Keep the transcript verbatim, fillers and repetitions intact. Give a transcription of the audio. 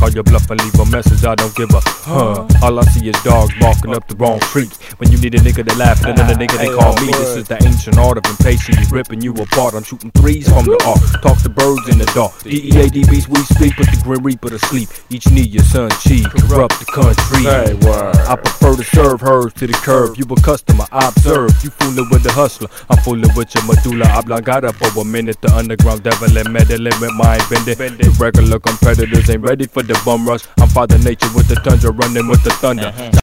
call your bluff and leave a message. I don't give a huh. All I see is dogs barking up the wrong creek. When you need a nigga to laugh and another nigga they call me. This is the ancient art of impatience, ripping you apart. I'm shooting threes from the arc. Talk to birds in the dark. D E A D beats we speak, put the Grim Reaper to sleep. Each knee your son cheek, corrupt the country. Hey, word. I prefer to serve herbs to the curb. You a customer, I observe. You fooling with the hustler, I'm fooling with your medulla oblongata for a minute. The underground devil and meddling with mind bending. The regular competitors ain't ready for the bum rush. I'm Father Nature with the tundra, running with the thunder.